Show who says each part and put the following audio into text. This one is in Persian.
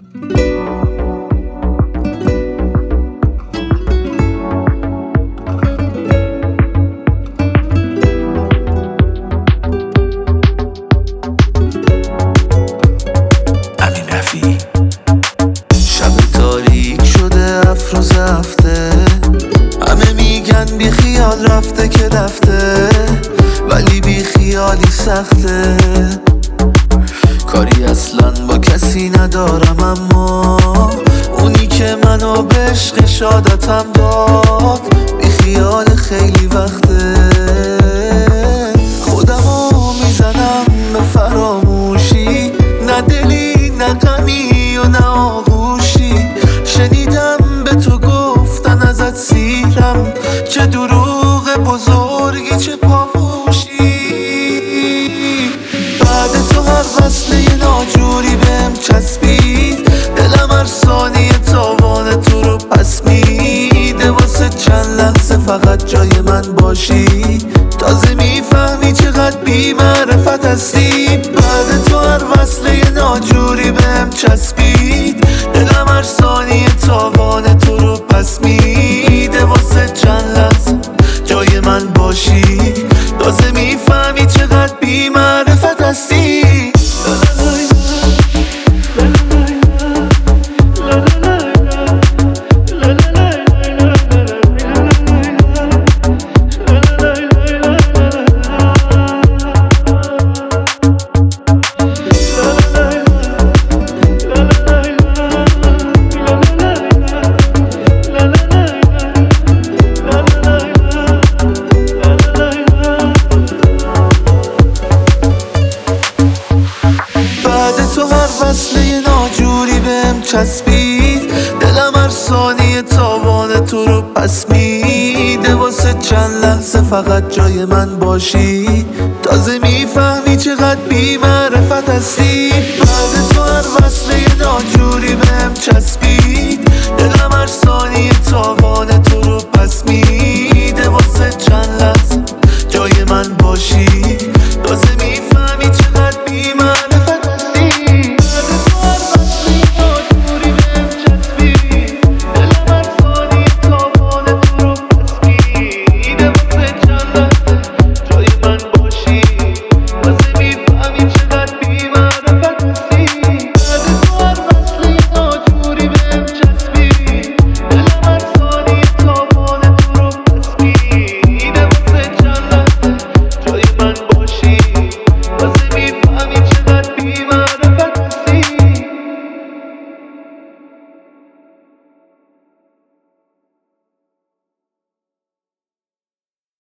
Speaker 1: شب تاریک شده افروز هفته، همه میگن بی خیال رفته که رفته، ولی بی خیالی سخته. کاری اصلا با کسی ندارم، اما اونی که منو به عشق شادتم داد بی خیال خیلی وقته. خودمو میزنم به فراموشی، نه دلی نه غمی و نه آغوشی. شنیدم به تو گفتن ازت سیرم، چه دروغ بزرگی چه پاپوشی. بعد تو هر وصله یه ناجوری بهم چسبید، دلم هر ثانیه تاوان تو رو پس میده. واسه چند لحظه فقط جای من باشی، تازه میفهمی چقدر بی معرفت هستی. بعد تو هر وصله یه ناجوری بهم چسبید، دلم هر ثانیه تاوان تو رو پس میده. واسه چند لحظه جای من باشی، تازه میفهمی چقدر بی معرفت هستی. تو هر وصله یه ناجوری بهم چسبید، دلم هر ثانیه تاوان تو رو پس میده. واسه چند لحظه فقط جای من باشی، تازه میفهمی چقدر بی معرفت هستی.